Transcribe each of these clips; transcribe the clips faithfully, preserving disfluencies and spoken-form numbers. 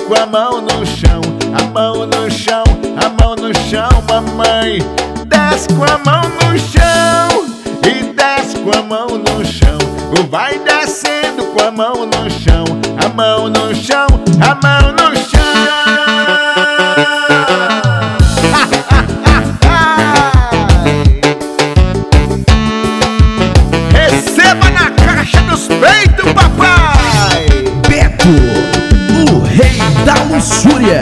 com a mão no chão, a mão no chão, a mão no chão, mamãe. Desce com a mão no chão e desce com a mão no chão. Vai descendo com a mão no chão, a mão no chão, a mão no chão. Receba na caixa dos peitos, papai! Beto, o rei da luxúria.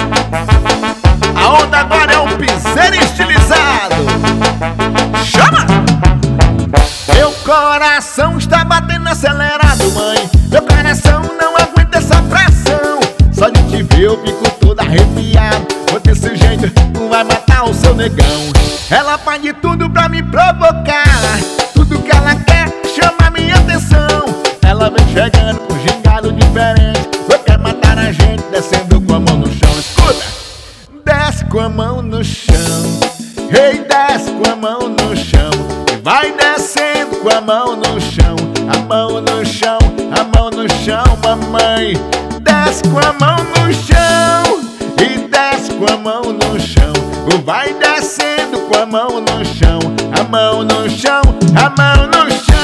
A onda agora é um piseiro estilizado. Chama! Meu coração está batendo acelerado, mãe. Meu coração não aguenta essa pressão. Só de te ver eu fico todo arrepiado. Vou desse jeito, vai matar o seu negão. Ela faz de tudo pra me provocar. Tudo que ela quer chama minha atenção. Ela vem chegando com gingado diferente. Eu quero matar a gente descendo com a mão no chão. Escuta! Desce com a mão no chão. Ei, hey, desce com a mão no chão. E vai descendo com a mão no chão. A mão no chão, a mão no chão, mamãe. Desce com a mão no chão e desce com a mão no chão. Vai descendo com a mão no chão. A mão no chão, a mão no chão.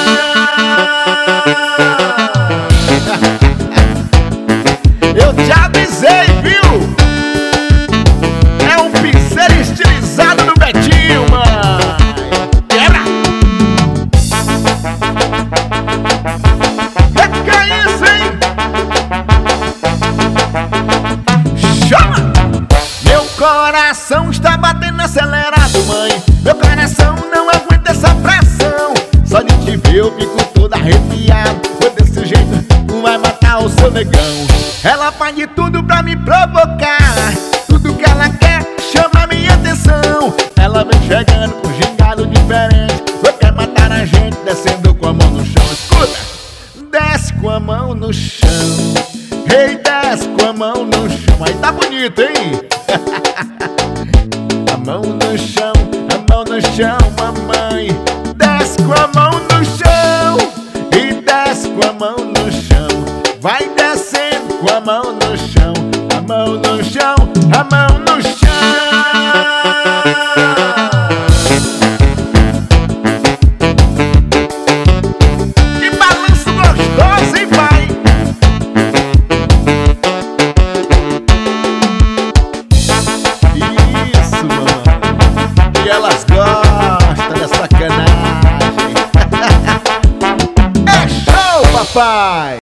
Eu te avisei, viu? É um piseiro estilizado no Betinho, mãe. Quebra! Que é isso, hein? Chama! Meu coração está batendo acelerado, mãe. Meu coração não aguenta essa pressão. Só de te ver eu fico todo arrepiado. Vou desse jeito, vai matar o seu negão. Ela faz de tudo pra me provocar. Tudo que ela quer chama minha atenção. Ela vem chegando com gingado diferente. Eu quero matar a gente descendo com a mão no chão. Escuta! Desce com a mão no chão. Ei, hey, desce com a mão no chão. Aí tá bonito, hein? A mão no chão, a mão no chão, mamãe. Desce com a mão no chão e desce com a mão no chão. Vai descendo com a mão no chão, a mão no chão, a mão no chão. Que balanço gostoso, hein, pai? Isso, mano. E elas gostam da sacanagem. É show, papai!